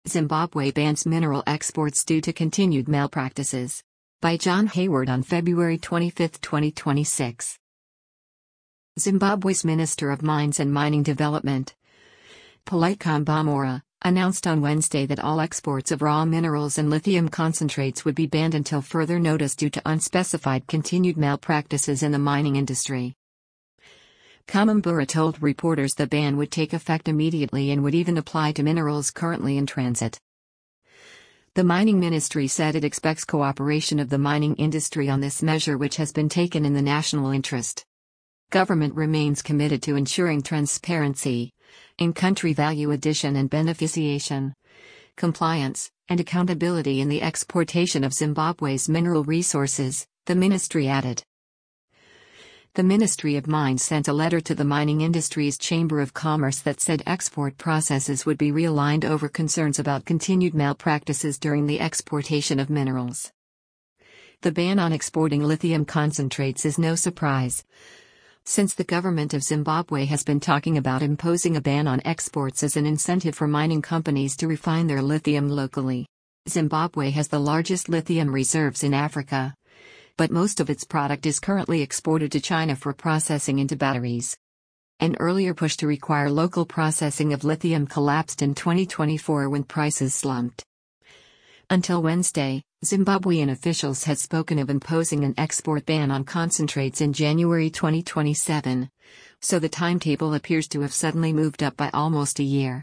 Zimbabwe bans mineral exports due to continued malpractices. By John Hayward on February 25, 2026. Zimbabwe's Minister of Mines and Mining Development, Polite Kambamora, announced on Wednesday that all exports of raw minerals and lithium concentrates would be banned until further notice due to unspecified continued malpractices in the mining industry. Kambamora told reporters the ban would take effect immediately and would even apply to minerals currently in transit. The mining ministry said it expects cooperation of the mining industry on this measure, which has been taken in the national interest. Government remains committed to ensuring transparency, in-country value addition and beneficiation, compliance, and accountability in the exportation of Zimbabwe's mineral resources, the ministry added. The Ministry of Mines sent a letter to the Mining Industries Chamber of Commerce that said export processes would be realigned over concerns about continued malpractices during the exportation of minerals. The ban on exporting lithium concentrates is no surprise, since the government of Zimbabwe has been talking about imposing a ban on exports as an incentive for mining companies to refine their lithium locally. Zimbabwe has the largest lithium reserves in Africa, but most of its product is currently exported to China for processing into batteries. An earlier push to require local processing of lithium collapsed in 2024 when prices slumped. Until Wednesday, Zimbabwean officials had spoken of imposing an export ban on concentrates in January 2027, so the timetable appears to have suddenly moved up by almost a year.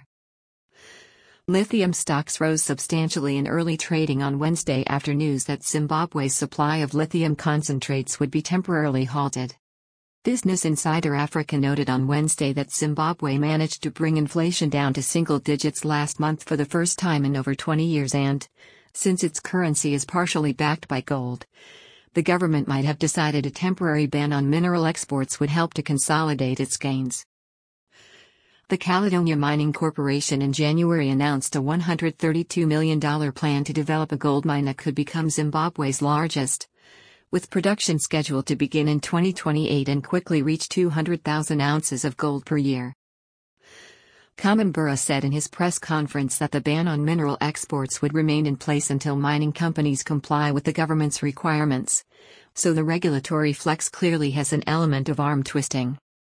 Lithium stocks rose substantially in early trading on Wednesday after news that Zimbabwe's supply of lithium concentrates would be temporarily halted. Business Insider Africa noted on Wednesday that Zimbabwe managed to bring inflation down to single digits last month for the first time in over 20 years and, since its currency is partially backed by gold, the government might have decided a temporary ban on mineral exports would help to consolidate its gains. The Caledonia Mining Corporation in January announced a $132 million plan to develop a gold mine that could become Zimbabwe's largest, with production scheduled to begin in 2028 and quickly reach 200,000 ounces of gold per year. Kambamora said in his press conference that the ban on mineral exports would remain in place until mining companies comply with the government's requirements, so the regulatory flex clearly has an element of arm twisting.